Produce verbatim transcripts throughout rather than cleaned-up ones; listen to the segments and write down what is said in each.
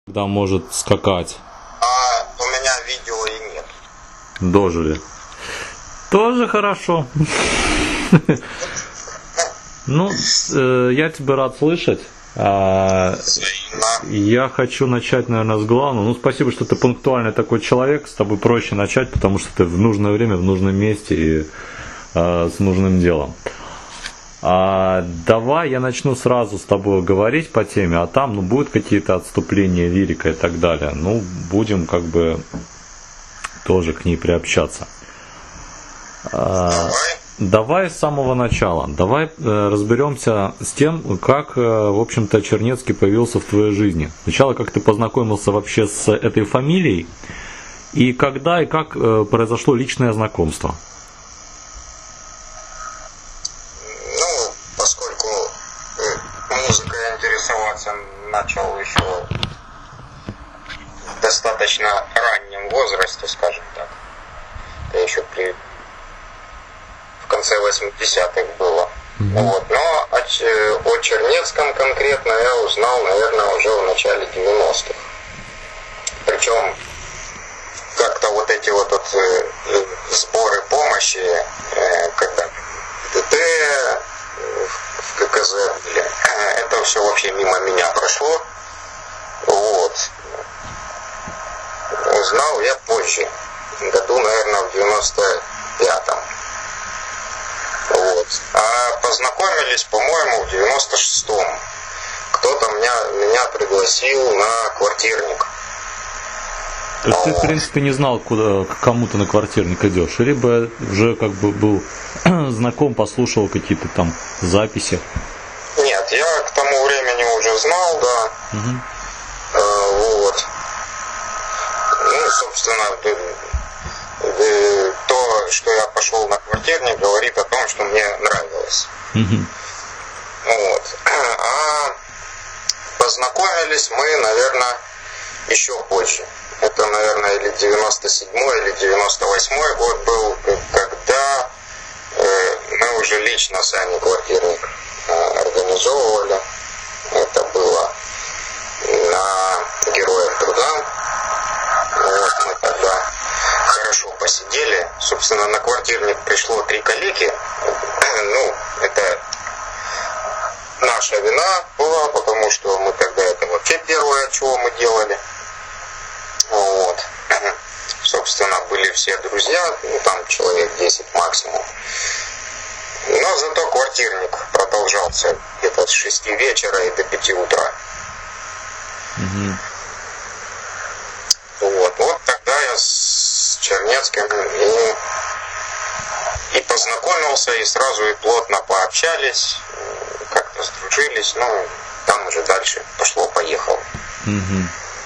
когда может скакать. А у меня видео и нет. Дожили. Тоже хорошо. Ну, я тебя рад слышать. Я хочу начать, наверное, с главного. Ну, спасибо, что ты пунктуальный такой человек. С тобой проще начать, потому что ты в нужное время, в нужном месте и с нужным делом. А, давай я начну сразу с тобой говорить по теме, а там, ну, будут какие-то отступления, лирика и так далее. Ну, будем как бы тоже к ней приобщаться. А, давай с самого начала. Давай э, разберемся с тем, как, э, в общем-то, Чернецкий появился в твоей жизни. Сначала, как ты познакомился вообще с этой фамилией, и когда и как э, произошло личное знакомство. Начал еще в достаточно раннем возрасте, скажем так. Это еще при в конце восьмидесятых было. Mm-hmm. Вот. Но о, о Чернецком конкретно я узнал, наверное, уже в начале девяностых. Причем как-то вот эти вот, вот э, сборы помощи, э, когда ДТ, в ККЗ, это все вообще мимо меня прошло. Вот. Узнал я позже, году, наверное, в девяносто пятом. Вот. А познакомились, по-моему, в девяносто шестом. Кто-то меня, меня пригласил на квартирник. То есть ты, в принципе, не знал, куда, к кому ты на квартирник идешь? Либо уже как бы был знаком, послушал какие-то там записи? Нет, я к тому времени уже знал, да. Угу. А, вот. Ну, собственно, то, что я пошел на квартирник, говорит о том, что мне нравилось. Угу. Вот. А познакомились мы, наверное, еще позже. Это, наверное, или девяносто седьмой, или девяносто восьмой год был, когда э, мы уже лично сами квартирник э, организовывали. Это было на Героях Труда. Вот, мы тогда хорошо посидели. Собственно, на квартирник пришло три коллеги. Ну, это наша вина была, потому что мы тогда это вообще первое, чего мы делали. Вот. Собственно, были все друзья, ну там человек десять максимум. Но зато квартирник продолжался где-то с шести вечера и до пяти утра. Mm-hmm. Вот. Вот тогда я с Чернецким и, и познакомился, и сразу и плотно пообщались, как-то сдружились, ну, там уже дальше пошло-поехало. Mm-hmm.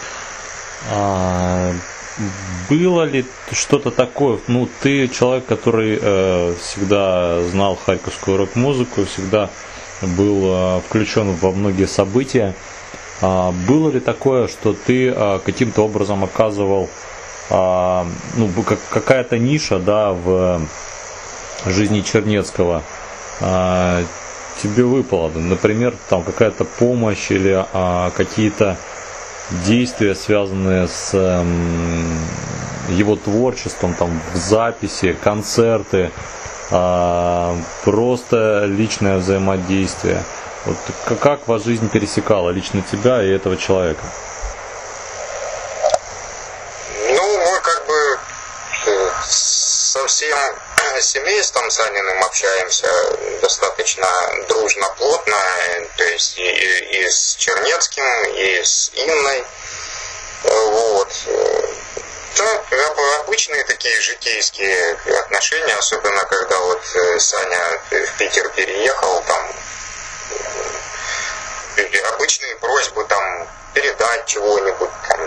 А, было ли что-то такое, ну, ты человек, который э, всегда знал харьковскую рок-музыку, всегда был э, включен во многие события, а, было ли такое, что ты э, каким-то образом оказывал, э, ну, как, какая-то ниша, да, в жизни Чернецкого э, тебе выпала, например, там какая-то помощь или э, какие-то действия, связанные с эм, его творчеством, там, в записи, концерты, э, просто личное взаимодействие. Вот как ваша жизнь пересекала лично тебя и этого человека? Ну, мы как бы со всем семейством Саниным общаемся достаточно дружно, плотно, то есть и, и с Чернецким, и с Инной. Вот. Да, как бы обычные такие житейские отношения, особенно когда вот Саня в Питер переехал, там обычные просьбы там передать чего-нибудь, там,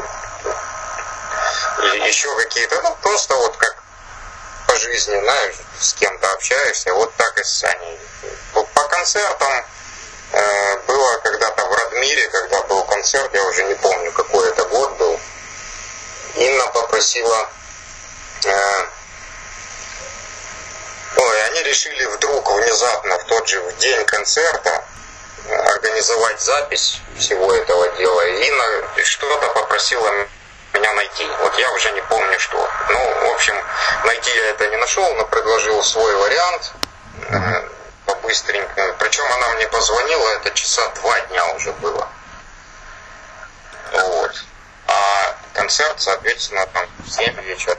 или еще какие-то, ну просто вот как по жизни, знаешь, с кем-то общаешься, вот так и с Саней. По, по концертам э, было когда-то в Радмире, когда был концерт, я уже не помню, какой это год был, Инна попросила, э, ой, они решили вдруг, внезапно, в тот же в день концерта организовать запись всего этого дела. И Инна что-то попросила попросила меня найти. Вот я уже не помню что. Ну, в общем, найти я это не нашел, но предложил свой вариант э, по-быстренькому. Причем она мне позвонила, это часа два дня уже было. Вот. А концерт, соответственно, там в семь вечера.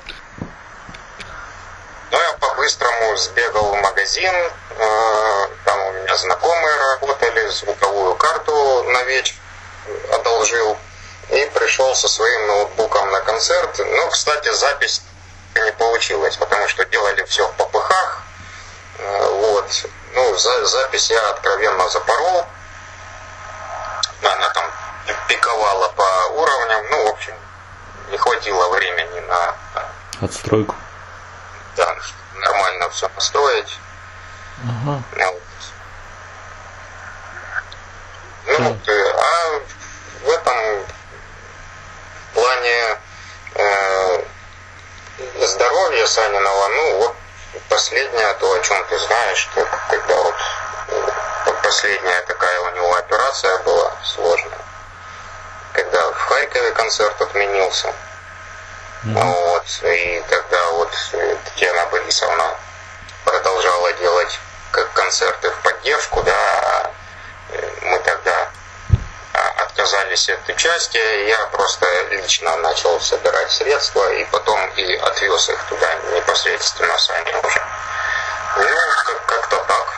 Ну, я по-быстрому сбегал в магазин, э, там у меня знакомые работали, звуковую карту на вечер одолжил и пришел со своим ноутбуком на концерт. Ну, кстати, запись не получилась, потому что делали все в попыхах. Э, вот. Ну, за, запись я откровенно запорол. Она там пиковала по уровням. Ну, в общем, не хватило времени на отстройку. Да, нормально все настроить. Ага. Вот. Ну, а в этом плане э, здоровья Санинова, ну вот последнее, то, о чем ты знаешь, что когда вот последняя такая у него операция была сложная, когда в Харькове концерт отменился. Mm-hmm. Вот, и тогда вот Татьяна Борисовна продолжала делать как концерты в поддержку, да, мы тогда отказались от участия, я просто лично начал собирать средства и потом и отвез их туда непосредственно сами уже. Ну, как- как-то так.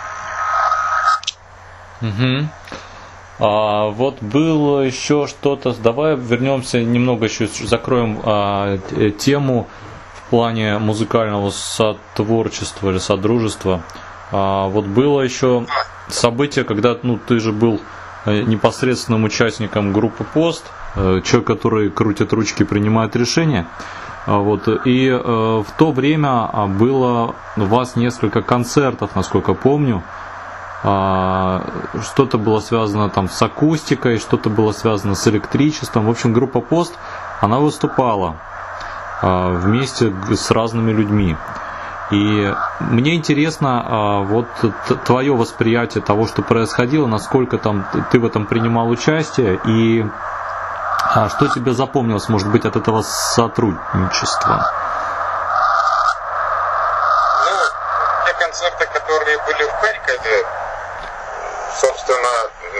Угу. А вот было еще что-то. Давай вернемся немного еще, закроем а, тему в плане музыкального сотворчества или содружества. А, вот было еще событие, когда, ну, ты же был непосредственным участником группы Пост, человек, который крутит ручки, принимает решения. Вот. И э, в то время было у вас несколько концертов, насколько помню. А, что-то было связано там с акустикой, что-то было связано с электричеством. В общем, группа Пост, она выступала а, вместе с разными людьми. И мне интересно а, вот твое восприятие того, что происходило, насколько там ты в этом принимал участие, и а, что тебе запомнилось, может быть, от этого сотрудничества? Ну, те концерты, которые были в Харькове, собственно,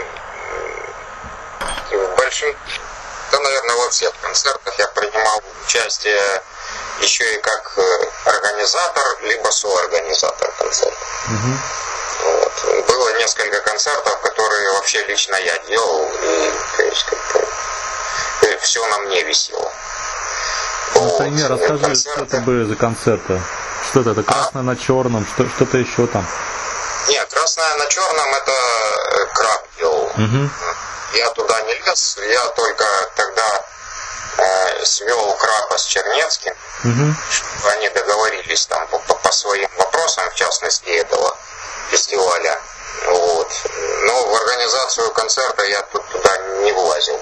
в большом, да, наверное, во всех концертах я принимал участие еще и как организатор, либо соорганизатор концерта. Угу. Вот. Было несколько концертов, которые вообще лично я делал, и, то есть, как-то, все на мне висело. Например, вот. расскажи, Концерты. что это были за концерты? Что это? Это красное а? на черном? Что, что-то еще там? Нет, красное на черном это Краб делал. Угу. Я туда не лез, я только тогда э, свел Крапа с Чернецким, угу. чтобы они договорились там по, по своим вопросам, в частности этого фестиваля. Вот. Но в организацию концерта я тут туда не влазил.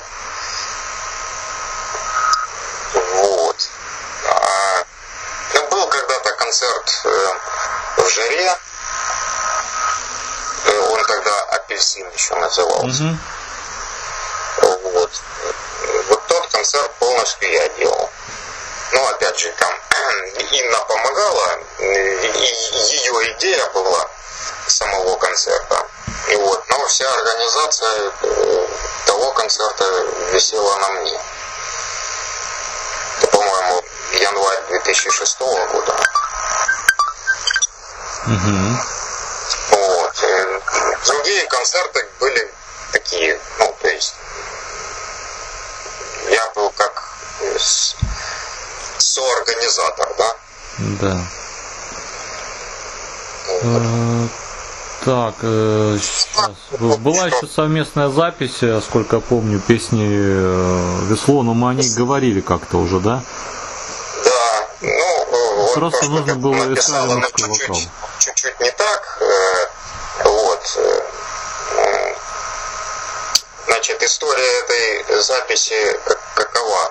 Вот. А, ну, был когда-то концерт э, в Жаре. Он тогда «Апельсин» еще назывался. Mm-hmm. Вот. Вот тот концерт полностью я делал. Но опять же, там Инна помогала, и ее идея была самого концерта. И вот, но вся организация того концерта висела на мне. Это, по-моему, январь две тысячи шестого года. Mm-hmm. Вот. Другие концерты были такие, ну, то есть я был как соорганизатор, да? Да. Вот. Э, так, э, сейчас. Была еще совместная запись, сколько я помню, песни Весло, но мы о ней говорили как-то уже, да? Да, ну, вот просто то, нужно было написала она чуть-чуть, чуть-чуть не так. Вот. Значит, история этой записи какова?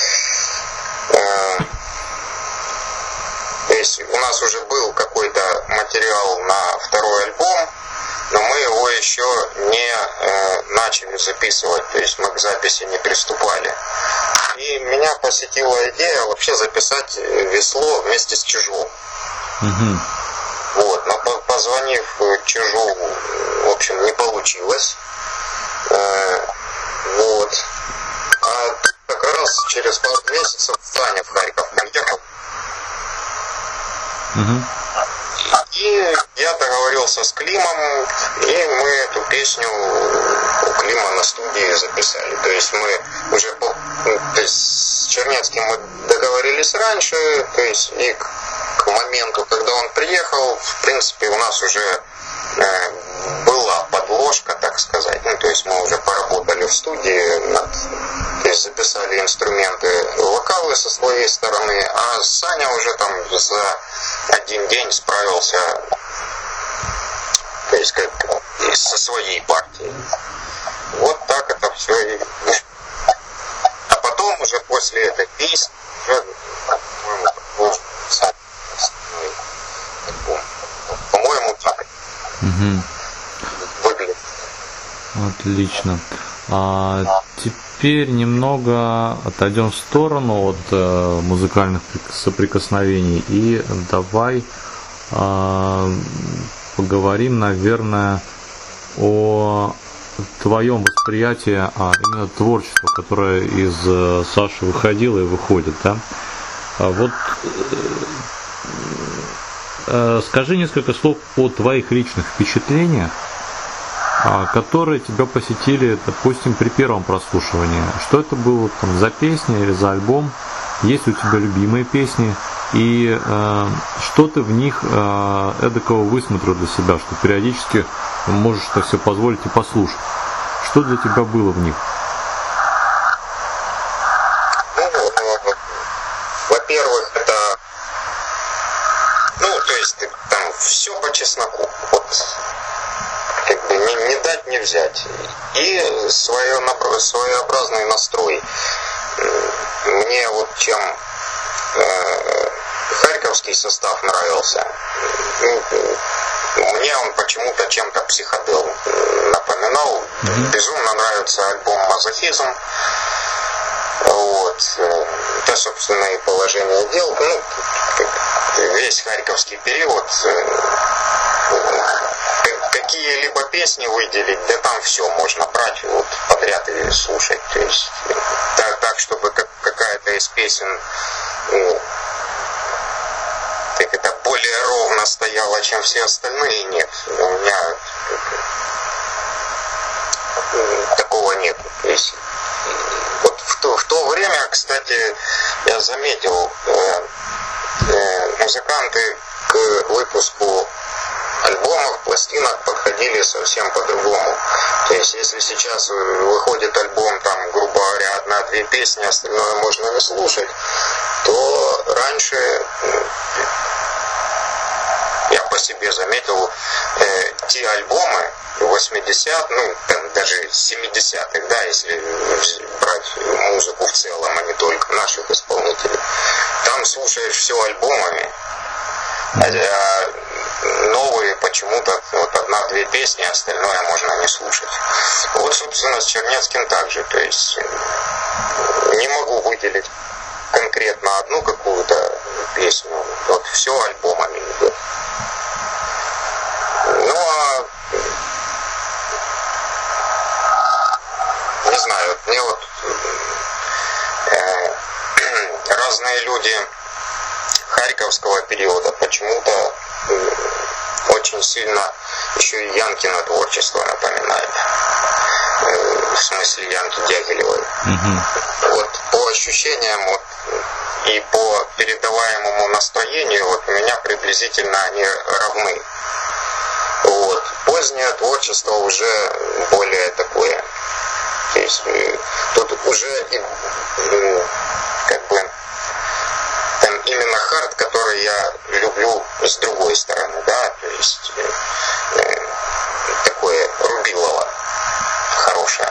То есть у нас уже был какой-то материал на второй альбом, но мы его еще не начали записывать, то есть мы к записи не приступали. посетила идея вообще записать «Весло» вместе с «Чужом». Угу. Вот, но позвонив «Чужому», в общем, не получилось. Вот. А как раз через пару месяцев Саня в Харьков приехал. Угу. И я договорился с Климом, и мы эту песню у Клима на студии записали. То есть мы уже по, то есть с Чернецким мы договорились раньше, то есть и к, к моменту, когда он приехал, в принципе, у нас уже э, была подложка, так сказать. Ну, то есть мы уже поработали в студии, над, то есть записали инструменты, вокалы со своей стороны, а Саня уже там за один день справился, то есть как со своей партией. Вот так это все и... А потом уже после этой песни уже, по-моему, по-моему, так угу. выглядит. Отлично. А теперь немного отойдем в сторону от э, музыкальных соприкосновений и давай э, поговорим, наверное, о твоем восприятии а именно творчества, которое из э, Саши выходило и выходит, да? А вот э, э, скажи несколько слов о твоих личных впечатлениях, которые тебя посетили, допустим, при первом прослушивании. Что это было там за песня или за альбом? Есть ли у тебя любимые песни? И э, что ты в них э, эдакого высмотрел для себя, что периодически можешь это все позволить и послушать? Что для тебя было в них? Ну, во-первых, это, ну, то есть там все по чесноку. Вот. Как бы не, не дать, не взять. И свое, своеобразный настрой. Мне вот чем э, харьковский состав нравился. Мне он почему-то чем-то психодел напоминал. Mm-hmm. Безумно нравится альбом «Мазохизм». Вот. Это, собственно, и положение дел. Ну, весь харьковский период. Какие-либо песни выделить, да там все можно брать вот подряд и слушать. То есть так, так чтобы как, какая-то из песен, ну, так это более ровно стояла, чем все остальные, нет. У меня такого нет. То есть, вот в то, в то время, кстати, я заметил, э, э, музыканты к выпуску альбомов, пластинок подходили совсем по-другому. То есть, если сейчас выходит альбом, там, грубо говоря, одна-две песни, остальное можно не слушать, то раньше я по себе заметил, э, те альбомы восьмидесятых, ну, там, даже семидесятых, да, если брать музыку в целом, а не только наших исполнителей, там слушаешь все альбомами, а новые почему-то вот одна-две песни, остальное можно не слушать. Вот, собственно, с Чернецким также. То есть не могу выделить конкретно одну какую-то песню. Вот все альбомами идет. Ну а не знаю, мне вот э, разные люди харьковского периода почему-то очень сильно еще и Янкино творчество напоминает. В смысле Янки Дягилевой. Mm-hmm. Вот по ощущениям вот, и по передаваемому настроению вот, у меня приблизительно они равны. Вот. Позднее творчество уже более такое. То есть тут уже как бы там именно хард, который я люблю с другой стороны, да, то есть э, такое рубилово хорошее.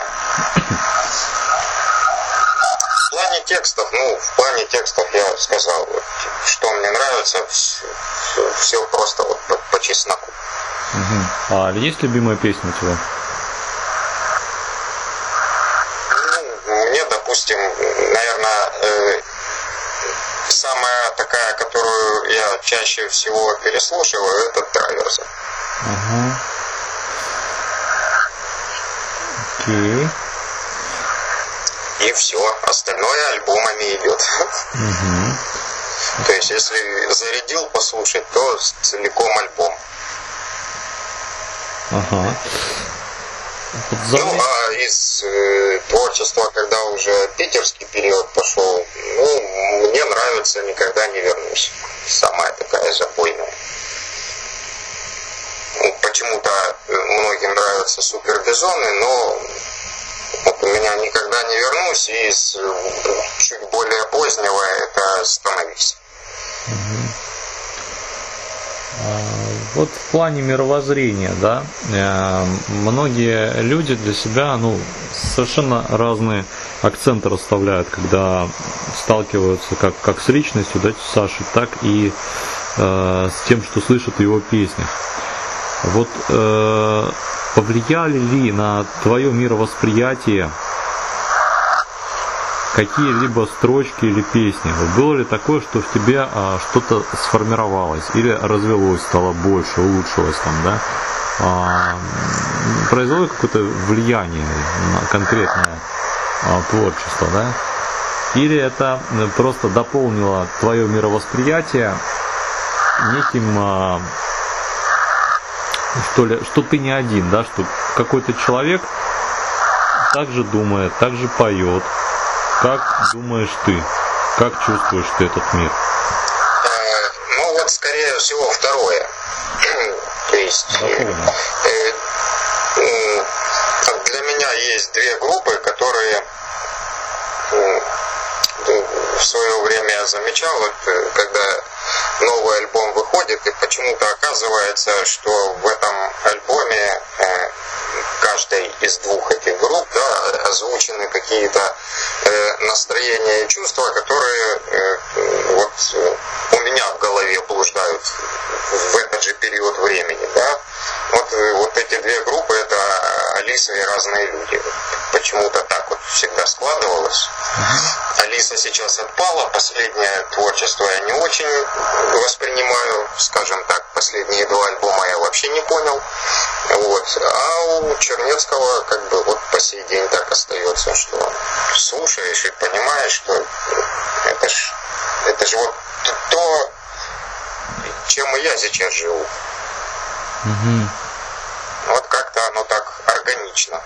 В плане текстов, ну, в плане текстов я сказал, вот, что мне нравится, все, все просто вот по, по чесноку. Угу. А есть любимая песня у тебя? Ну, мне, допустим, наверное, самая такая, которую я чаще всего переслушиваю, это Траверсы. Ага. Окей. И все, остальное альбомами идет. Угу. То есть, если зарядил послушать, то целиком альбом. Ага. Ну, а из э, творчества, когда уже питерский период пошел, ну, мне нравится «Никогда не вернусь». Самая такая забойная. Ну, почему-то многим нравятся Супербизоны, но вот у меня «Никогда не вернусь», и из чуть более позднего это «Становись». Вот в плане мировоззрения, да, многие люди для себя, ну, совершенно разные акценты расставляют, когда сталкиваются как, как с личностью, да, Саши, так и э, с тем, что слышат в его песнях. Вот э, повлияли ли на твое мировосприятие какие-либо строчки или песни? Вот было ли такое, что в тебе а, что-то сформировалось или развелось, стало больше, улучшилось там, да? А, произвело какое-то влияние на конкретное а, творчество, да? Или это просто дополнило твое мировосприятие неким, а, что ли, что ты не один, да, что какой-то человек также думает, также поет. Как думаешь ты? Как чувствуешь ты этот мир? Ну вот, скорее всего, второе. То есть э, э, для меня есть две группы, которые э, в свое время я замечал, вот, когда новый альбом выходит, и почему-то оказывается, что в этом альбоме э, каждой из двух этих групп, да, озвучены какие-то э, настроения и чувства, которые э, вот у меня в голове блуждают в этот же период времени, да. Вот, вот эти две группы — это Алиса и «Разные люди». Почему-то так вот всегда складывалось. Алиса сейчас отпала, последнее творчество я не очень воспринимаю, скажем так, последние два альбома я вообще не понял. Вот. А у Чернецкого как бы вот по сей день так остается, что слушаешь и понимаешь, что это ж, это ж вот то, чем и я сейчас живу. Угу. Вот как-то оно так органично.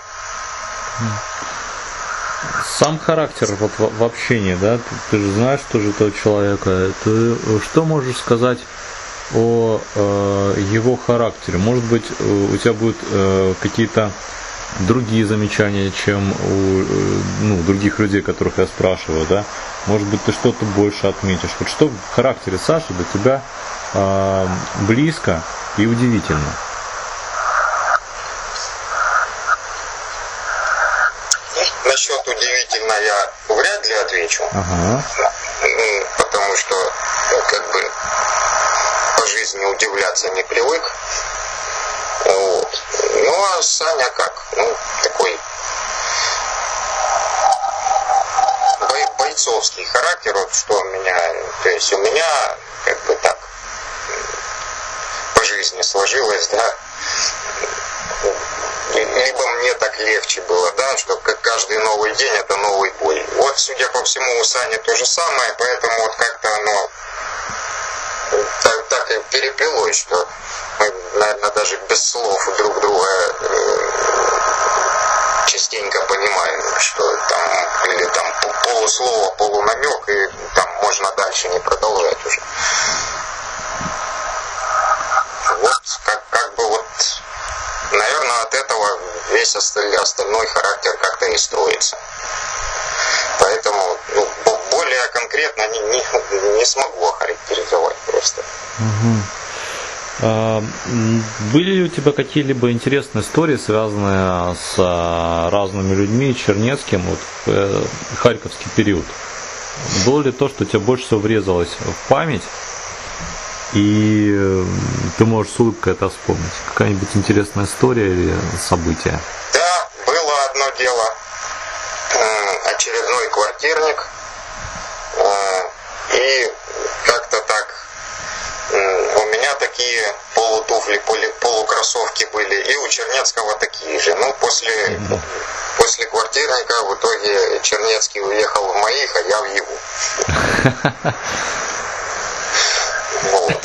Сам характер вот в, в общении, да, ты, ты же знаешь тоже этого человека. Ты что можешь сказать о э, его характере? Может быть, у тебя будут э, какие-то другие замечания, чем у э, ну, других людей, которых я спрашиваю, да? Может быть, ты что-то больше отметишь. Вот что в характере Саши для тебя э, близко и удивительно? Насчет удивительно я вряд ли отвечу. Ага. Потому что, ну, как бы по жизни удивляться не привык. Вот. Ну а Саня как? Ну, такой бой, бойцовский характер, вот что у меня, то есть у меня как бы так по жизни сложилось, да. Либо мне так легче было, да, что каждый новый день это новый бой. Вот, судя по всему, у Сани то же самое, поэтому вот как-то оно так, так и переплелось, что мы, наверное, даже без слов друг друга э, частенько понимаем, что там, или там полуслово, полунамек, и там можно дальше не продолжать уже. Вот, как, как бы вот, наверное, от этого весь остальной характер как-то и строится. Поэтому ну, более конкретно не, не, не смогу охарактеризовать просто. Угу. А, были ли у тебя какие-либо интересные истории, связанные с разными людьми, Чернецким, вот, в э, харьковский период? Было ли то, что тебе больше всего врезалось в память, и ты можешь с улыбкой это вспомнить? Какая-нибудь интересная история или событие? Да, было одно дело. Очередной квартирник И как-то так у меня такие полутуфли, полукроссовки были, и у Чернецкого такие же. Ну, после, после квартирника в итоге Чернецкий уехал в моих, а я в его. Вот.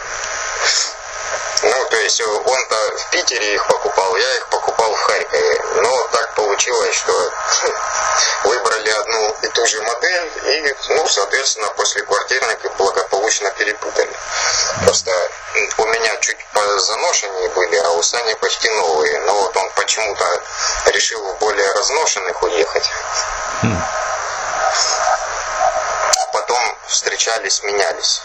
Ну, то есть он-то в Питере их покупал, я их покупал в Харькове. Но так получилось, что выбрали одну и ту же модель, и, ну, соответственно, после квартирника благополучно перепутали. Просто у меня чуть позаношеннее были, а у Сани почти новые. Но вот он почему-то решил в более разношенных уехать. А потом встречались, менялись.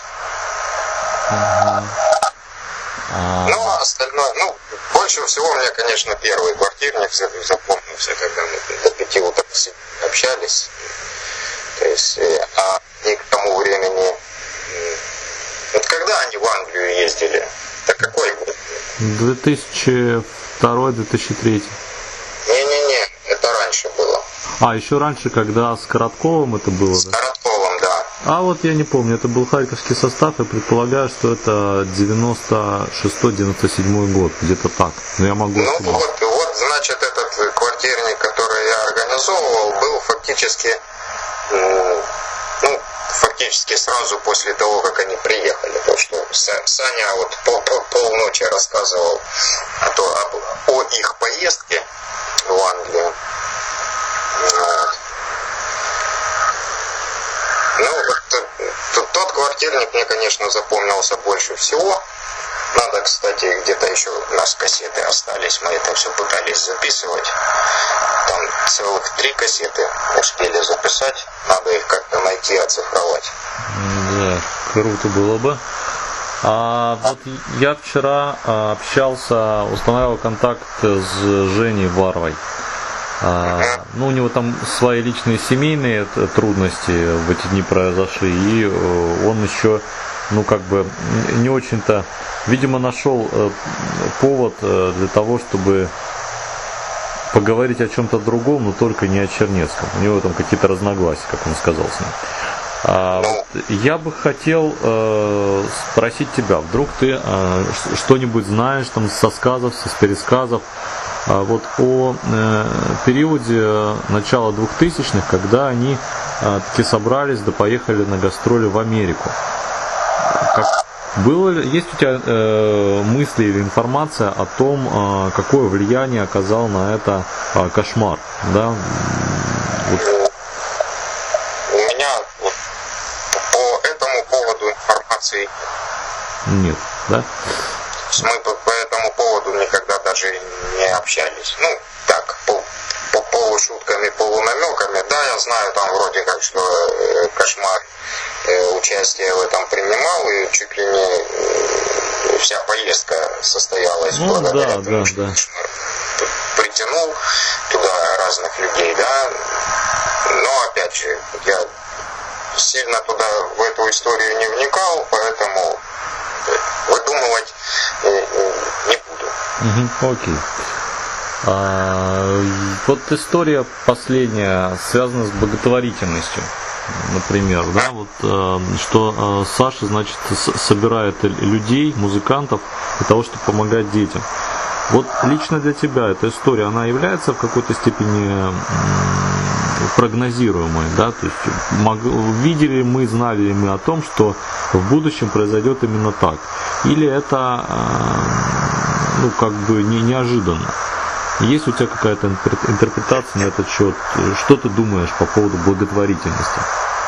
Ну, а остальное, ну, больше всего мне, конечно, первый квартирник запомнился, когда мы до пяти утра общались. То есть, а они к тому времени... Вот когда они в Англию ездили? Это какой год? две тысячи второй - две тысячи третий. Не-не-не, это раньше было. А, еще раньше, когда с Коротковым это было? С Коротковым, да. А вот я не помню, это был харьковский состав, и предполагаю, что это девяносто шестой - девяносто седьмой год, где-то так. Но я могу... Ну вот, вот, значит, этот квартирник, который я организовывал, был фактически, ну, фактически сразу после того, как они приехали. Потому что Саня вот пол, пол, полночи рассказывал о, то, о, о их поездке в Англию. Вот. Ну, вот, тот квартирник мне, конечно, запомнился больше всего. Надо, кстати, где-то еще у нас кассеты остались, мы это все пытались записывать. Там целых три кассеты успели записать, надо их как-то найти, оцифровать. Да, круто было бы. А вот я вчера общался, устанавливал контакт с Женей Варвой. А, ну, у него там свои личные семейные трудности в эти дни произошли, и он еще, ну, как бы, не очень-то, видимо, нашел повод для того, чтобы поговорить о чем-то другом, но только не о Чернецком. У него там какие-то разногласия, как он сказал с ним. А, вот, я бы хотел э, спросить тебя, вдруг ты э, что-нибудь знаешь там со сказов, с пересказов, а вот о э, периоде начала двухтысячных, когда они э, таки собрались, да поехали на гастроли в Америку. Как, было, есть у тебя э, мысли или информация о том, э, какое влияние оказал на это э, Кошмар? Да? Вот. У меня вот, по этому поводу информации нет, да? Мы по, по этому поводу никогда даже не общались. Ну, так, по, по полушутками, полунамеками. Да, я знаю там вроде как, что э, Кошмар э, участие в этом принимал, и чуть ли не э, вся поездка состоялась ну, благодаря да, тому, да, что да. Кошмар притянул туда разных людей, да. Но, опять же, я сильно туда, в эту историю не вникал, поэтому выдумывать не буду. Угу, окей. А, вот история последняя связана с благотворительностью, например, да, вот что Саша, значит, собирает людей, музыкантов для того, чтобы помогать детям. Вот лично для тебя эта история, она является в какой-то степени прогнозируемой, да, то есть мог, видели мы, знали ли мы о том, что в будущем произойдет именно так, или это, ну, как бы не, неожиданно? Есть у тебя какая-то интерпретация на этот счет? Что ты думаешь по поводу благотворительности?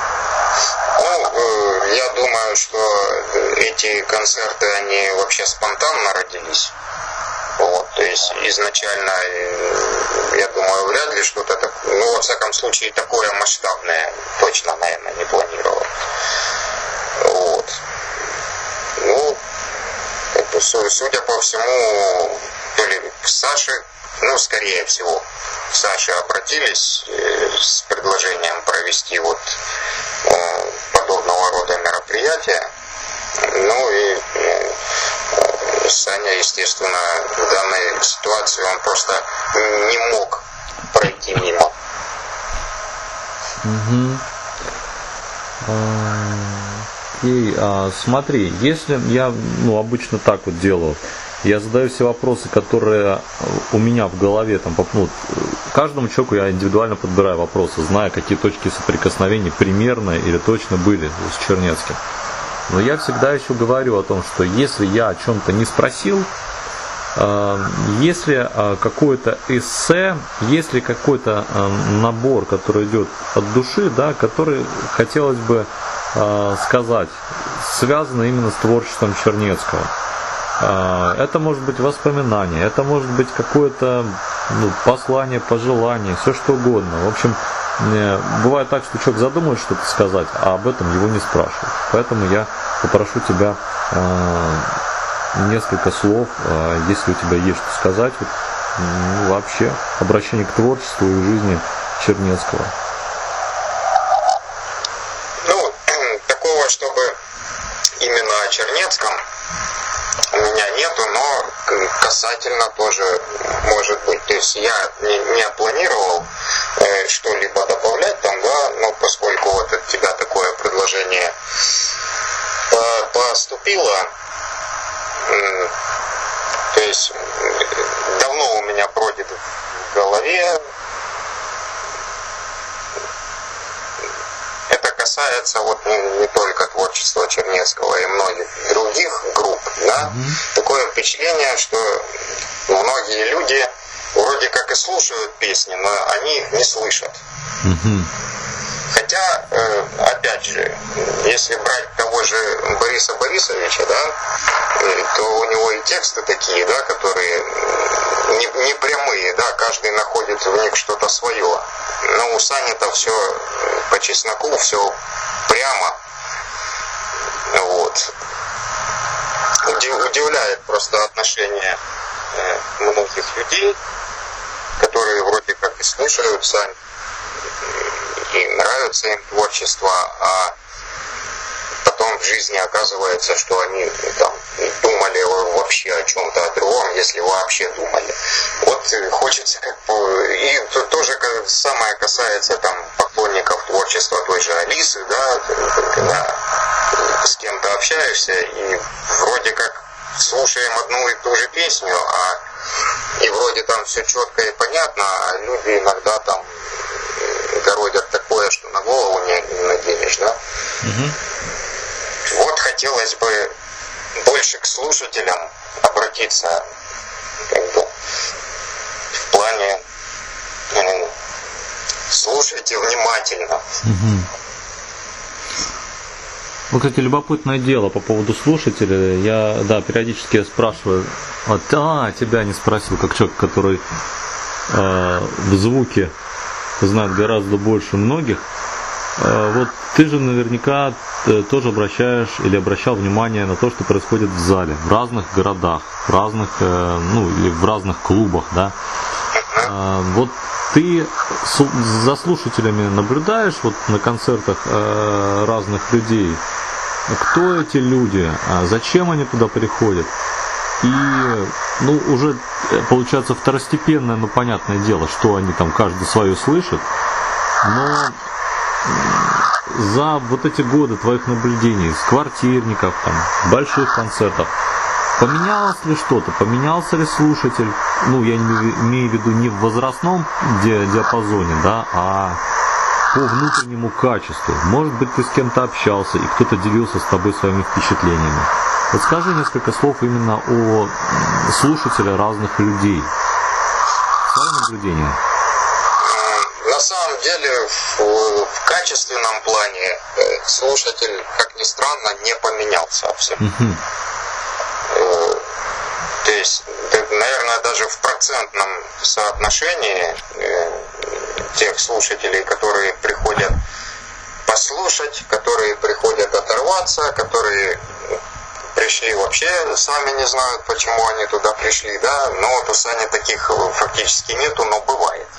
Ну, я думаю, что эти концерты, они вообще спонтанно родились. Вот, то есть изначально, я думаю, вряд ли что-то такое, ну, во всяком случае, такое масштабное точно, наверное, не планировал. Вот. Ну, это, судя по всему, то ли к Саше, ну, скорее всего, к Саше обратились с предложением провести вот подобного рода мероприятия. Ну и Саня, естественно, в данной ситуации он просто не мог пройти мимо. Угу. Окей, а, смотри, если я, ну, обычно так вот делаю, я задаю все вопросы, которые у меня в голове, там, ну, каждому человеку я индивидуально подбираю вопросы, зная, какие точки соприкосновения примерно или точно были с Чернецким. Но я всегда еще говорю о том, что если я о чем-то не спросил, если какое-то эссе, если какой-то набор, который идет от души, да, который хотелось бы сказать, связано именно с творчеством Чернецкого. Это может быть воспоминание, это может быть какое-то, ну, послание, пожелание, все что угодно. В общем, бывает так, что человек задумает что-то сказать, а об этом его не спрашивают. Поэтому я попрошу тебя несколько слов, если у тебя есть что сказать, ну, вообще обращение к творчеству и жизни Чернецкого. Ну, такого, чтобы именно о Чернецком у меня нету, но касательно тоже может быть. То есть я не, не планировал э, что-либо добавлять там, да, но поскольку вот от тебя такое предложение поступило, э, то есть давно у меня бродит в голове. Это касается вот не, не только творчества Чернецкого и многих других групп, да. Mm-hmm. Такое впечатление, что многие люди вроде как и слушают песни, но они их не слышат. Mm-hmm. Хотя, э, опять же, если брать того же Бориса Борисовича, да, то у него и тексты такие, да, которые не, не прямые, да, каждый находит в них что-то свое. Но у Сани-то все по чесноку, все прямо. Вот. Удивляет просто отношение многих людей, которые вроде как и слушают Сань, и нравится им творчество, а потом в жизни оказывается, что они там думали вообще о чем-то о другом, если вообще думали. Вот хочется как бы, и тоже самое касается там поклонников творчества той же Алисы, да, когда с кем-то общаешься и вроде как слушаем одну и ту же песню, а и вроде там все четко и понятно, а люди иногда там городят такое, что на голову не, не наденешь, да. Угу. Вот хотелось бы больше к слушателям обратиться, как бы, в плане э, слушайте внимательно. Угу. Ну, кстати, любопытное дело по поводу слушателей. Я, да, периодически спрашиваю, вот, а, тебя не спросил, как человек, который э, в звуке знает гораздо больше многих. Э, вот ты же наверняка тоже обращаешь или обращал внимание на то, что происходит в зале, в разных городах, в разных, э, ну, или в разных клубах, да. Э, вот ты за слушателями наблюдаешь вот на концертах э, разных людей? Кто эти люди? Зачем они туда приходят? И, ну, уже получается второстепенное, но понятное дело, что они там каждый свое слышит. Но за вот эти годы твоих наблюдений с квартирников, там, больших концертов, поменялось ли что-то? Поменялся ли слушатель? Ну, я не имею в виду не в возрастном диапазоне, да, а по внутреннему качеству. Может быть, ты с кем-то общался, и кто-то делился с тобой своими впечатлениями. Вот скажи несколько слов именно о слушателях разных людей. Свои наблюдения. На самом деле, в, в качественном плане слушатель, как ни странно, не поменялся совсем. Uh-huh. То есть, наверное, даже в процентном соотношении тех слушателей, которые приходят послушать, которые приходят оторваться, которые пришли вообще, сами не знают, почему они туда пришли, да, но вот у Сани таких фактически нету, но бывает.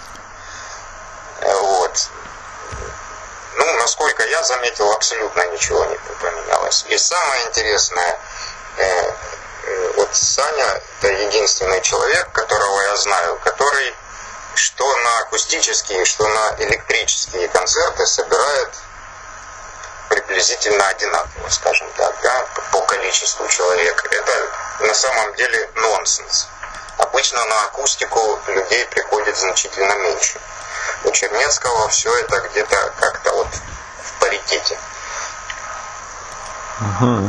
Вот. Ну, насколько я заметил, абсолютно ничего не поменялось. И самое интересное, вот Саня — это единственный человек, которого я знаю, который что на акустические, что на электрические концерты собирает приблизительно одинаково, скажем так, да, по количеству человек. Это на самом деле нонсенс. Обычно на акустику людей приходит значительно меньше. У Чернецкого все это где-то как-то вот в паритете. Ага.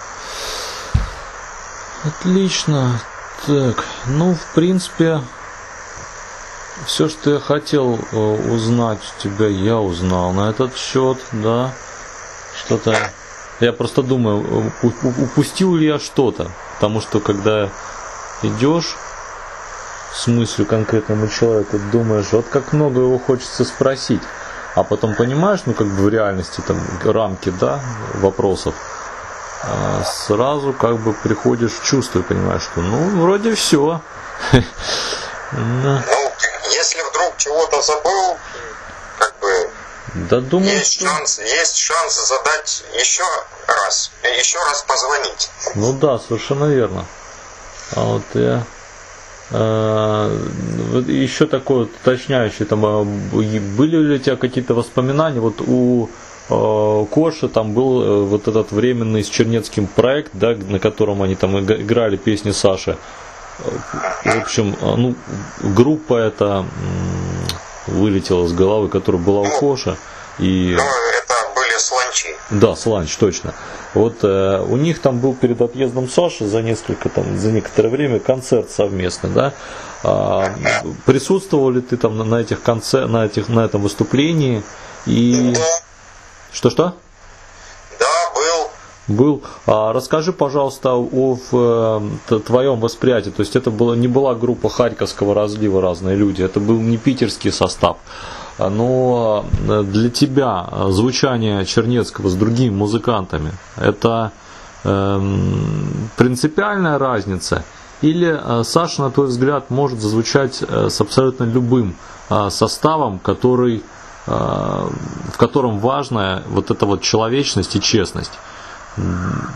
Отлично. Так, ну, в принципе, все, что я хотел узнать у тебя, я узнал на этот счет, да. Что-то. Я просто думаю, упустил ли я что-то. Потому что когда идешь с мыслью конкретному человеку, думаешь, вот как много его хочется спросить. А потом понимаешь, ну как бы в реальности там рамки, да, вопросов. Сразу как бы приходишь в чувство и понимаешь, что ну вроде все. Ну, если вдруг чего-то забыл, как бы да, думаю, есть что... шанс, есть шанс задать еще раз, еще раз позвонить. Ну да, совершенно верно. А вот я э, еще такое уточняющее, там были ли у тебя какие-то воспоминания? Вот у Коши там был вот этот временный с Чернецким проект, да, на котором они там играли песни Саши. В общем, ну, группа эта вылетела с головы, которая была у Коши. И... Ну, это были Сланчи. Да, Сланч, точно. Вот э, у них там был перед отъездом Саши за несколько там, за некоторое время концерт совместный, да. А, присутствовал ли ты там на этих концертах, на этих, на этом выступлении? И... Да. Что-что? Да, был. Был. А, расскажи, пожалуйста, о в, твоем восприятии. То есть это была, не была группа Харьковского разлива «Разные люди», это был не питерский состав. Но для тебя звучание Чернецкого с другими музыкантами это э, принципиальная разница? Или Саша, на твой взгляд, может зазвучать с абсолютно любым составом, который в котором важна вот эта вот человечность и честность? Ну,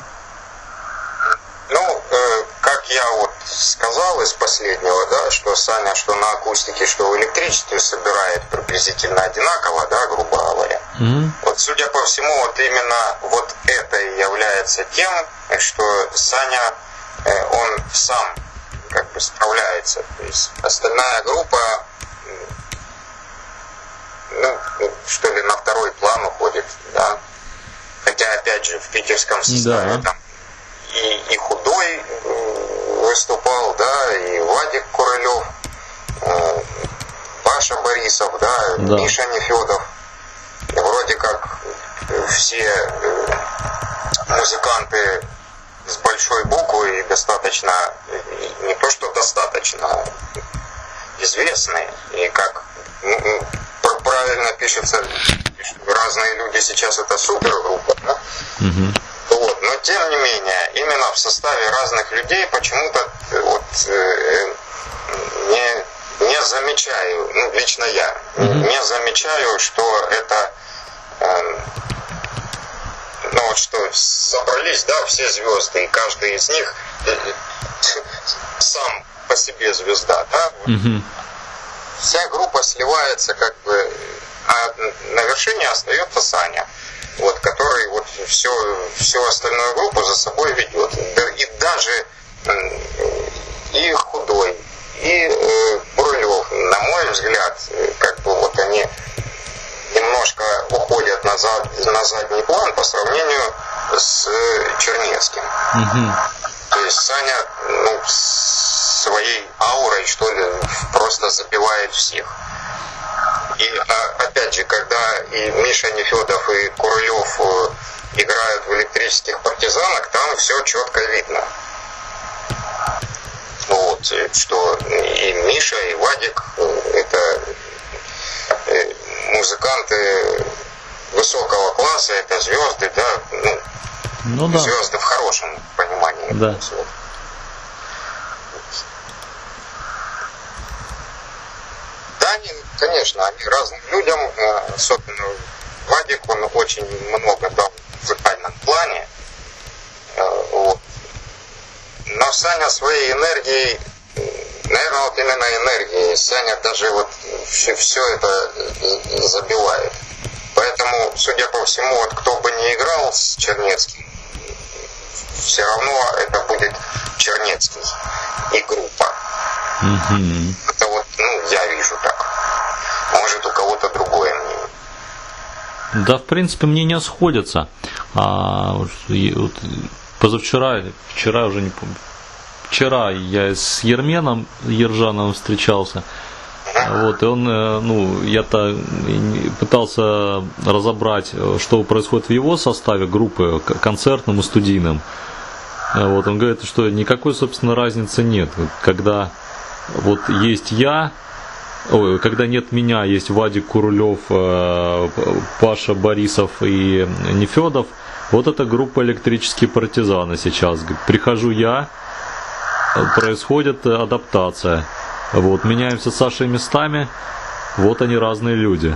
э, как я вот сказал из последнего, да, что Саня, что на акустике, что в электричестве собирает приблизительно одинаково, да, грубо говоря. Mm-hmm. Вот, судя по всему, вот именно вот это и является тем, что Саня, э, он сам как бы справляется. То есть остальная группа, ну, что ли, на второй план уходит, да. Хотя, опять же, в питерском составе да. там и, и Худой выступал, да, и Вадик Курылев, Паша Борисов, да, да. Миша Нефедов. Вроде как все музыканты с большой буквы и достаточно, не то что достаточно, известные. И как правильно пишется, разные люди сейчас это супергруппа, да? Угу. Вот. Но тем не менее, именно в составе разных людей почему-то вот, э, не, не замечаю, ну, лично я, угу. не замечаю, что это, э, ну вот что собрались, да, все звезды, и каждый из них э, сам по себе звезда, да? Вот. Угу. Вся группа сливается как бы, а на вершине остается Саня, вот, который вот всю, всю остальную группу за собой ведет. И даже и Худой, и э, Курылев, на мой взгляд, как бы вот они немножко уходят назад, на задний план по сравнению с Чернецким. Mm-hmm. То есть Саня, ну, своей аурой, что ли, просто забивает всех. И опять же, когда и Миша Нефедов, и Курылев играют в электрических партизанах, там все четко видно. Вот, что и Миша, и Вадик это музыканты высокого класса, это звезды, да, ну, ну да. Звезды в хорошем понимании. Да. Да, они, конечно, они разным людям, особенно Вадик, он очень много дал в музыкальном плане. Вот. Но Саня своей энергией, наверное, вот именно энергией, Саня даже вот все, все это забивает. Поэтому, судя по всему, вот кто бы ни играл с Чернецким, все равно это будет Чернецкий и группа. Mm-hmm. Это вот, ну, я вижу так. Может, у кого-то другое мнение. Да, в принципе, мнения сходятся. А, вот, позавчера, вчера уже не помню. Вчера я с Ерменом Ержановым встречался. Вот, и он, ну, я-то пытался разобрать, что происходит в его составе группы, концертным и студийным. Вот, он говорит, что никакой, собственно, разницы нет. Когда вот есть я, ой, когда нет меня, есть Вадик Курулев, Паша Борисов и Нефедов. Вот эта группа «Электрические партизаны» сейчас. Прихожу я, происходит адаптация. Вот, меняемся с Сашей местами, вот они разные люди.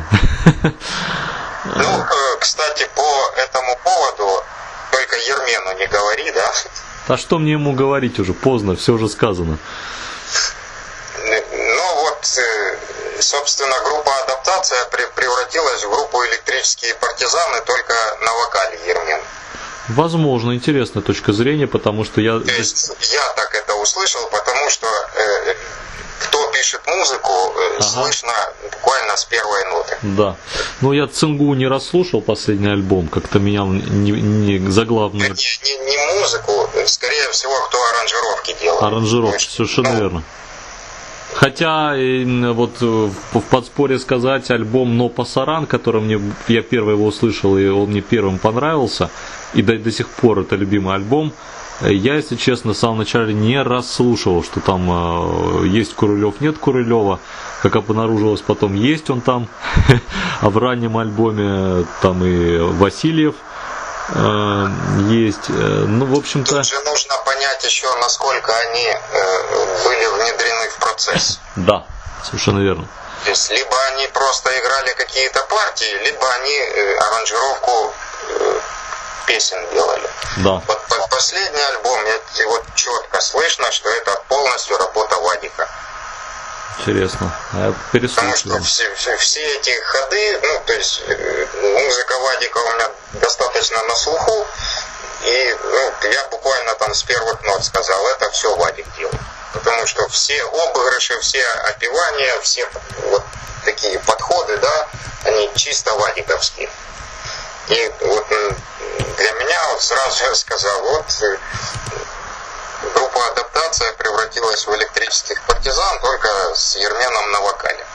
Ну, кстати, по этому поводу только Ермену не говори, да? А что мне ему говорить уже? Поздно, все уже сказано. Ну вот, собственно, группа «Адаптация» превратилась в группу «Электрические партизаны» только на вокале Ермен. Возможно, интересная точка зрения, потому что я... То есть я так это услышал, потому что э, кто пишет музыку, э, ага. слышно буквально с первой ноты. Да. Ну, я Цингу не расслушал последний альбом, как-то меня не, не заглавный... Не, не, не музыку, скорее всего, кто аранжировки делал. Аранжировки, совершенно ну, верно. Хотя, вот в подспорье сказать, альбом «Но Пасаран», который мне, я первый его услышал, и он мне первым понравился, и до, до сих пор это любимый альбом, я, если честно, в самом начале не расслушивал, что там э, есть Курылев, нет Курылева. Как обнаружилось потом, есть он там, а в раннем альбоме там и Васильев э, есть. Ну, в общем-то... Тут же нужно понять еще, насколько они э, были внедрены в процесс. Да, совершенно верно. То есть, либо они просто играли какие-то партии, либо они э, аранжировку э, песен делали. Да. Вот последний альбом, это вот четко слышно, что это полностью работа Вадика. Интересно. Я Потому что все, все, все эти ходы, ну, то есть музыка Вадика у меня достаточно на слуху, и ну, я буквально там с первых нот сказал, это все Вадик делал. Потому что все обыгрыши, все опевания, все вот такие подходы, да, они чисто вадиковские. И вот для меня вот сразу я сказал, вот группа «Адаптация» превратилась в «Электрических партизан» только с Ерменом на вокале.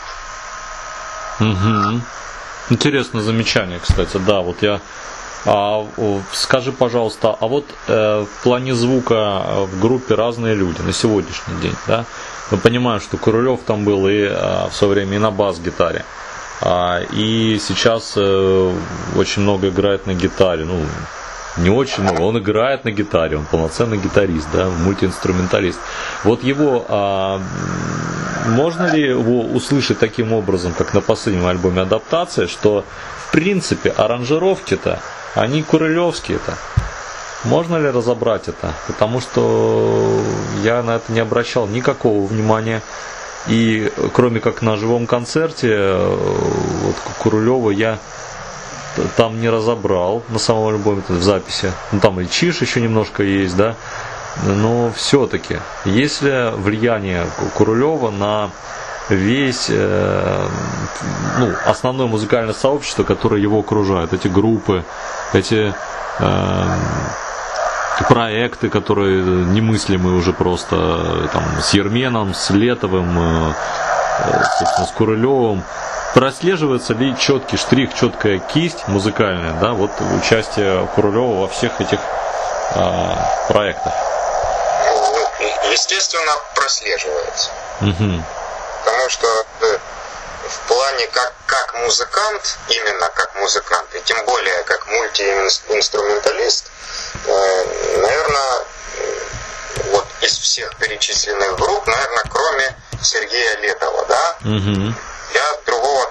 Угу. Интересное замечание, кстати, да, вот я... А, скажи, пожалуйста, а вот э, в плане звука в группе разные люди на сегодняшний день, да? Мы понимаем, что Курылев там был и э, в свое время и на бас-гитаре. А, и сейчас э, очень много играет на гитаре, ну, не очень много, он играет на гитаре, он полноценный гитарист, да, мультиинструменталист. Вот его, а, можно ли его услышать таким образом, как на последнем альбоме «Адаптация», что, в принципе, аранжировки-то, они курылевские-то? Можно ли разобрать это? Потому что я на это не обращал никакого внимания. И кроме как на живом концерте, вот Курылева я там не разобрал на самом альбоме, в записи. Ну там и Чиж еще немножко есть, да. Но все-таки, есть ли влияние Курылева на весь э, ну, основное музыкальное сообщество, которое его окружает, эти группы, эти э, проекты, которые немыслимы уже просто там, с Ерменом, с Летовым, собственно, с Курылевым. Прослеживается ли четкий штрих, четкая кисть музыкальная, да, вот участие Курылева во всех этих а, проектах? Естественно, прослеживается. Угу. Потому что в плане как, как музыкант, именно как музыкант, и тем более как мультиинструменталист, наверное, вот из всех перечисленных групп, наверное, кроме Сергея Летова, да, угу. я другого такого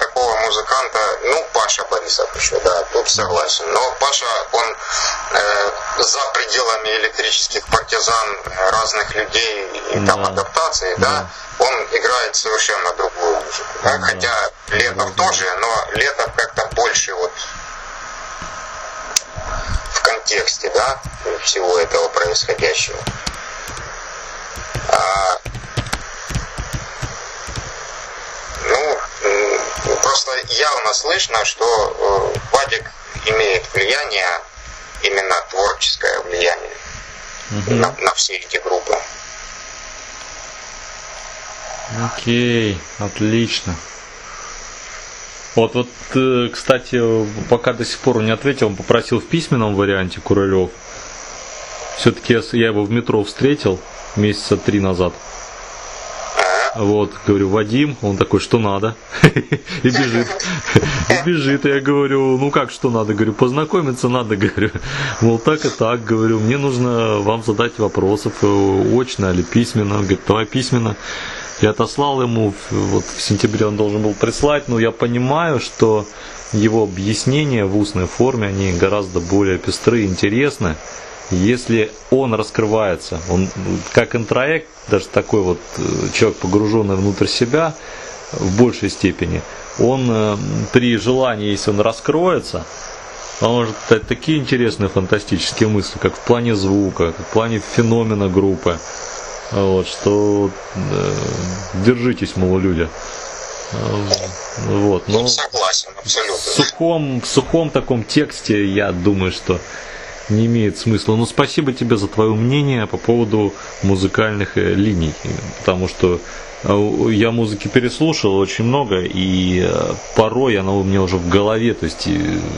музыканта, ну, Паша Борисов еще, да, тут согласен. Но Паша, он э, за пределами электрических партизан разных людей и там да. адаптаций, да. да, он играет совершенно другую музыку. Да? Да. Хотя Летов да. тоже, но Летов как-то больше вот в контексте, да, всего этого происходящего. А, ну, просто явно слышно, что Вадик имеет влияние, именно творческое влияние угу. на, на все эти группы. Окей, отлично. Вот, вот, кстати, пока до сих пор не ответил, он попросил в письменном варианте Курылев. Все-таки я его в метро встретил месяца три назад. Вот, говорю, Вадим, он такой, что надо? И бежит. И бежит, и я говорю, ну как, что надо? Говорю, познакомиться надо, говорю. Мол, так и так, говорю, мне нужно вам задать вопросов, очно или письменно. Он говорит, давай письменно. Я отослал ему, вот в сентябре он должен был прислать, но я понимаю, что его объяснения в устной форме, они гораздо более пестрые, интересны. Если он раскрывается, он как интроект, даже такой вот человек, погруженный внутрь себя в большей степени, он при желании, если он раскроется, он может дать такие интересные фантастические мысли, как в плане звука, как в плане феномена группы, вот, что э, держитесь, мол, люди. Вот, но согласен, абсолютно. В сухом, в сухом таком тексте, я думаю, что не имеет смысла. Но спасибо тебе за твое мнение по поводу музыкальных линий, потому что я музыки переслушал очень много, и порой она у меня уже в голове, то есть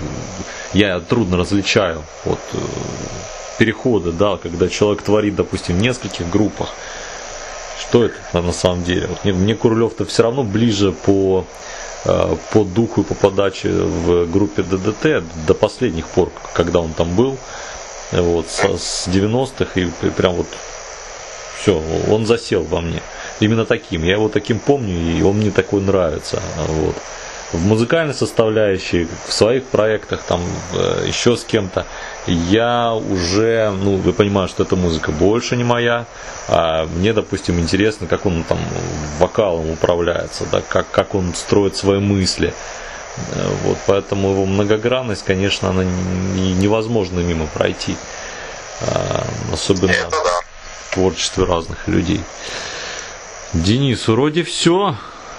я трудно различаю вот переходы, да, когда человек творит, допустим, в нескольких группах. Что это на самом деле? Вот мне, мне Курылев-то все равно ближе по, по духу и по подаче в группе ДДТ до последних пор, когда он там был, вот, с девяностых, и прям вот все, он засел во мне. Именно таким. Я его таким помню, и он мне такой нравится. Вот. В музыкальной составляющей, в своих проектах, там, еще с кем-то, я уже, ну, я понимаю, что эта музыка больше не моя, а мне, допустим, интересно, как он там вокалом управляется, да, как, как он строит свои мысли. Вот, поэтому его многогранность, конечно, она невозможно мимо пройти, особенно в творчестве разных людей. Денис, вроде все.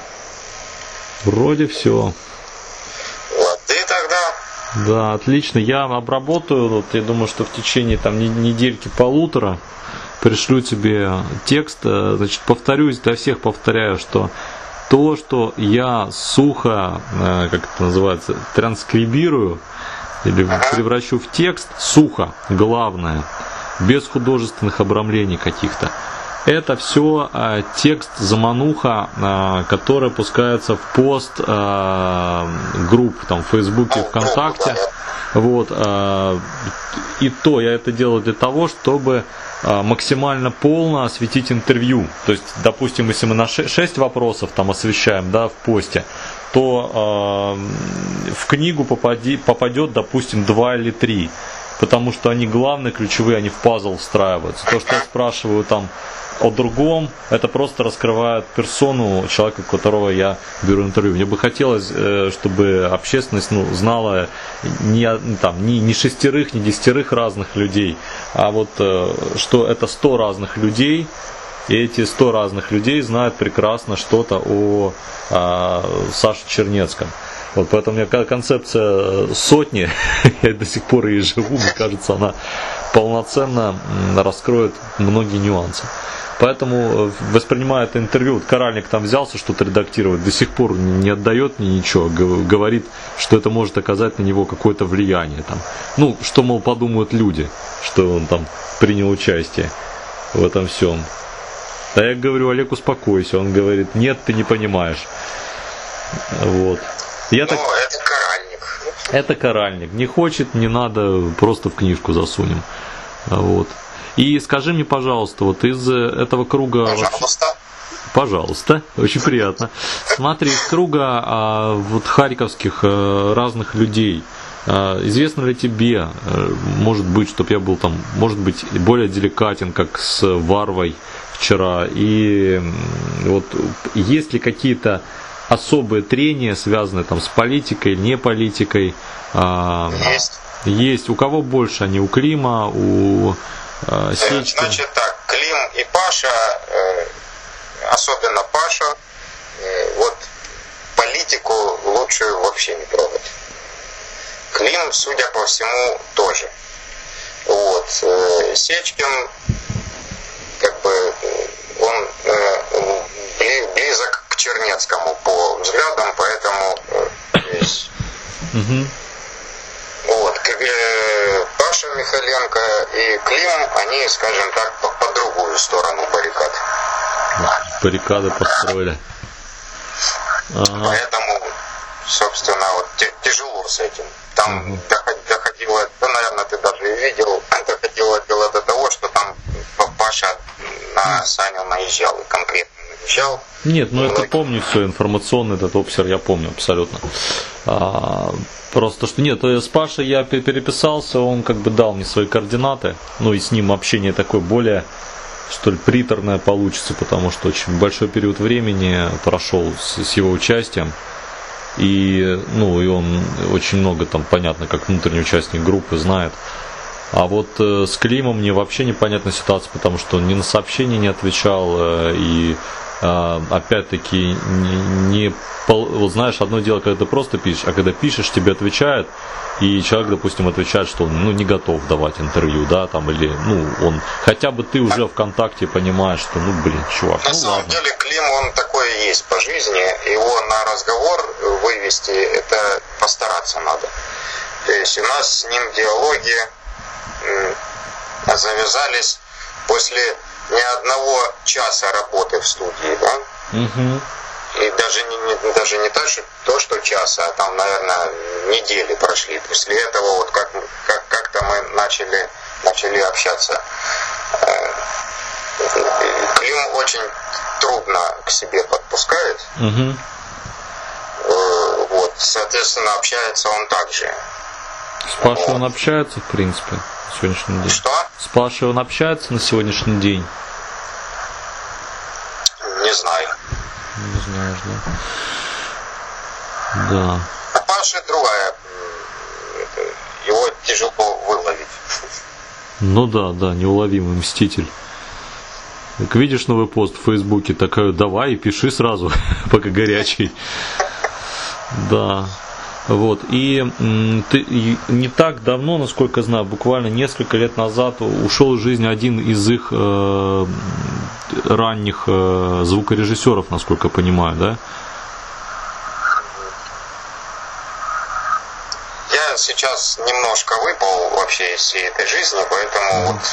Вроде все. Ты тогда. Да, отлично. Я обработаю. Вот, я думаю, что в течение там недельки полутора пришлю тебе текст. Значит, повторюсь, для всех повторяю, что то, что я сухо, как это называется, транскрибирую или превращу в текст, сухо, главное, без художественных обрамлений каких-то. Это все э, текст замануха, э, который пускается в пост э, групп там, в Фейсбуке, ВКонтакте. Вот, э, и то я это делаю для того, чтобы э, максимально полно осветить интервью. То есть, допустим, если мы на шесть вопросов там освещаем, да, в посте, то э, в книгу попади, попадет, допустим, два или три. Потому что они главные, ключевые, они в пазл встраиваются. То, что я спрашиваю там о другом, это просто раскрывает персону человека, у которого я беру интервью. Мне бы хотелось, чтобы общественность, ну, знала не, там, не, не шестерых, не десятерых разных людей, а вот что это сто разных людей, и эти сто разных людей знают прекрасно что-то о, о Саше Чернецком. Вот, поэтому у меня концепция сотни, я до сих пор и живу, мне кажется, она полноценно раскроет многие нюансы. Поэтому, воспринимая это интервью, вот Коральник там взялся что-то редактировать, до сих пор не отдает мне ничего, говорит, что это может оказать на него какое-то влияние. Там. Ну, что, мол, подумают люди, что он там принял участие в этом всем. А я говорю, Олег, успокойся. Он говорит, нет, ты не понимаешь. Вот. Я так... это Коральник. Это Коральник. Не хочет, не надо, просто в книжку засунем. Вот. И скажи мне, пожалуйста, вот из этого круга... Пожалуйста. Пожалуйста, очень приятно. Смотри, из круга а, вот харьковских а, разных людей, а, известно ли тебе, а, может быть, чтобы я был там, может быть, более деликатен, как с Варвой вчера, и вот есть ли какие-то особые трения, связанные там с политикой или не политикой? А, есть. Есть. У кого больше? Они у Клима, у а, Сечки? Значит так, Клим и Паша, э, особенно Паша, э, вот политику лучше вообще не трогать. Клим, судя по всему, тоже. Вот. Э, Сечкин, как бы, он э, близок к Чернецкому по взглядам, поэтому э, есть... Угу. Вот, Паша Михаленко и Клим, они, скажем так, по, по другую сторону баррикад. Баррикады построили. Ага. Поэтому, собственно, вот тяжело с этим. Там угу. доходило, ну, наверное, ты даже и видел, доходило дело до того, что там Паша на Саню наезжал, и конкретно наезжал. Нет, ну это помню все, информационный этот обсер, я помню абсолютно. А, просто что нет, с Пашей я переписался, он как бы дал мне свои координаты, ну и с ним общение такое более, что ли, приторное получится, потому что очень большой период времени прошел с, с его участием. И, ну, и он очень много там, понятно, как внутренний участник группы знает. А вот э, с Климом мне вообще непонятная ситуация, потому что он ни на сообщения не отвечал, э, и э, опять-таки не, не вот знаешь, одно дело, когда ты просто пишешь, а когда пишешь, тебе отвечают, и человек, допустим, отвечает, что он, ну, не готов давать интервью, да, там, или, ну, он, хотя бы ты уже ВКонтакте понимаешь, что, ну, блин, чувак, на ну, самом ладно. деле Клим, он такой и есть по жизни, его на разговор вывести, это постараться надо. То есть у нас с ним диалоги завязались после ни одного часа работы в студии, да? Угу. И даже не, не, даже не то, что, то, что час, а там, наверное, недели прошли. После этого вот как, как, как-то мы начали, начали общаться. Клим очень трудно к себе подпускает. Угу. Вот, соответственно, общается он также. С Пашей вот. Он общается, в принципе, на сегодняшний день. Что? С Пашей он общается на сегодняшний день? Не знаю. Не знаешь, да? Да. А Паша другая. Его тяжело выловить. Ну да, да, неуловимый мститель. Как видишь новый пост в Фейсбуке, такая, давай, пиши сразу, пока горячий. Да. Вот. И м, ты, и не так давно, насколько знаю, буквально несколько лет назад ушел из жизни один из их э, ранних э, звукорежиссеров, насколько я понимаю, да? Я сейчас немножко выпал вообще из всей этой жизни, поэтому вот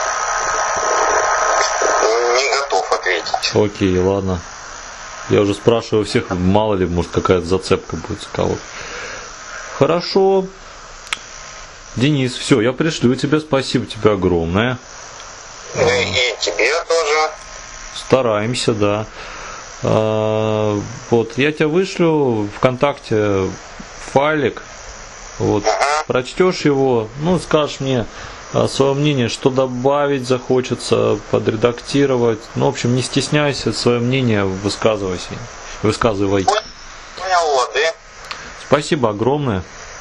не готов ответить. Окей, ладно. Я уже спрашиваю всех, мало ли, может, какая-то зацепка будет с кого-то. Хорошо. Денис, все, я пришлю тебе, спасибо тебе огромное. Ну и тебе тоже. Стараемся, да. А, вот, я тебе вышлю ВКонтакте файлик. Вот, ага. Прочтешь его, ну, скажешь мне свое мнение, что добавить захочется, подредактировать. Ну, в общем, не стесняйся, свое мнение высказывайся. Высказывай. Понял, лады. Спасибо огромное.